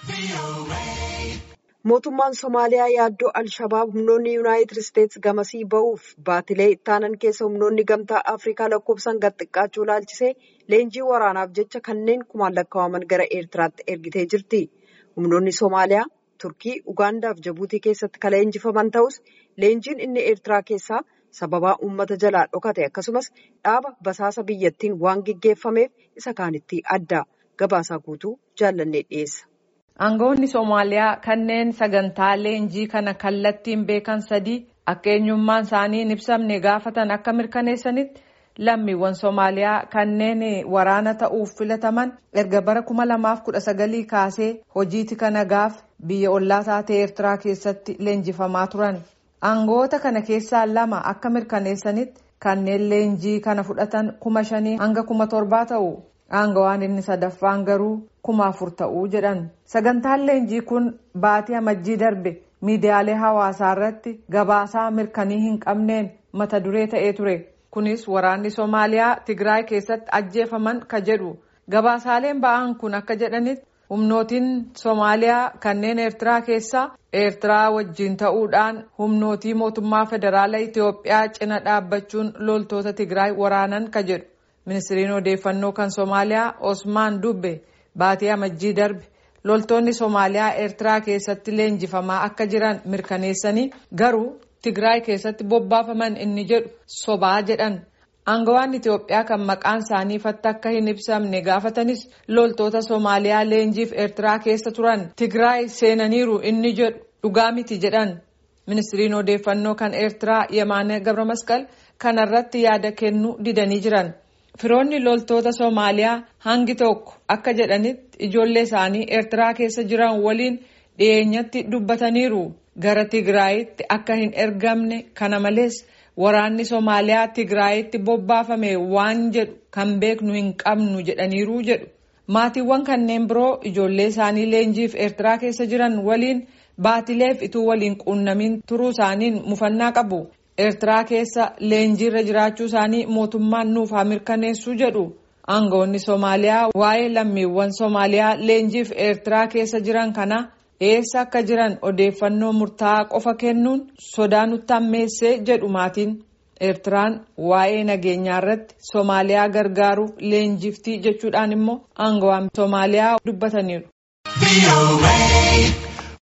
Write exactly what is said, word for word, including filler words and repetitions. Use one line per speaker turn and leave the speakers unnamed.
Mootummaan Somaaliyaa yaaddoo Al-Shabaab humnoonni Yuunaayitid Isteets gamasii ba'uuf baatilee ittaanan keessa humnoonni gamtaa Afrikaa lakkoofsaan gad xiqqaachuu ilaalchisee leenjii waraanaaf jecha kanneen kumaan lakkaa'aman gara Eertiraatti ergitee jirti. Humnoonni Somaaliyaa, Turkii, Ugaandaa fi Jibuutii keessatti kan leenjifaman ta'us leenjiin inni Eertiraa keessaa sababaa uummata jalaa dhokate akkasumas dhaaba basaasa biyyattiin waan gaggeeffameef isa kaanitti adda. Gabaasaa guutuu jaallannee dhiyeessa.
Aangawoonni Somaaliyaa kanneen sagantaa leenjii kana kallattiin beekan sadii akka eenyummaan isaanii hin ibsamne gaafatan akka mirkaneessanitti lammiiwwan Somaaliyaa kanneen waraana ta'uuf filataman erga bara kuma lamaaf kudha sagalii kaasee hojii tika nagaaf biyya ollaa taatee Eertiraa keessatti leenjifamaa turan. Aangawoota kana keessaa lama akka mirkaneessanitti kanneen leenjii kana fudhatan kuma shanii hanga kuma torbaa ta'u. Aangawaan inni sadaffaan garuu kuma afur ta'uu jedhan. Sagantaan leenjii kun baatii amajjii darbe miidiyaalee hawaasaa irratti gabaasaa mirkanii hin qabneen mata duree ta'ee ture. Kunis waraanni Somaaliyaa Tigraay keessatti ajjeefaman ka jedhu. Gabaasaaleen ba'an kun akka jedhanitti humnootiin Somaaliyaa kanneen Eertiraa keessaa Eertiraa wajjin ta'uudhaan humnootii mootummaa federaalaa Itoophiyaa cina dhaabbachuun loltoota Tigraay waraanan ka jedhu. Ministiriin odeeffannoo kan Somaaliyaa Osmaan Dubbe baatii amajjii darbe loltoonni Somaaliyaa Eertiraa keessatti leenjifamaa akka jiran mirkaneessanii garuu Tigraay keessatti bobbaafaman inni jedhu sobaa jedhan. Aangawaan Itoophiyaa kan maqaan isaanii ifatti akka hin ibsamne gaafatanis loltoota Somaaliyaa leenjiif Eertiraa keessa turan Tigraay seenaniiru inni jedhu dhugaa miti jedhan. Ministiriin odeeffannoo kan Eertiraa Yemaane Gabramasqal kanarratti yaada kennuu didanii jiran. Firoonni loltoota Somaaliyaa hangi tokko akka jedhanitti ijoollee isaanii Eertiraa keessa jiran waliin dhiyeenyatti dubbataniiru gara Tigraayitti akka hin ergamne kana malees waraanni Somaaliyaa Tigraayitti bobbaafame waan jedhu kan beeknu hin qabnu jedhaniiru jedhu. Maatiiwwan kanneen biroo ijoollee isaanii leenjiif Eertiraa keessa jiran waliin baatileef ituu waliin quunnamin turuu isaaniin mufannaa qabu. Eertiraa keessa leenjiirra jiraachuu isaanii mootummaan nuuf haa mirkaneessuu jedhu. Aangawoonni Somaaliyaa waa'ee lammiiwwan Somaaliyaa leenjiif Eertiraa keessa jiran kana eessa akka jiran odeeffannoo murtaa'aa qofa kennuun sodaa nutti hammeessee jedhu maatiin. Eertiraan waa'ee nageenyaa irratti Somaaliyaa gargaaruuf leenjiftii jechuudhaan immoo aangawaan Somaaliyaa dubbataniiru.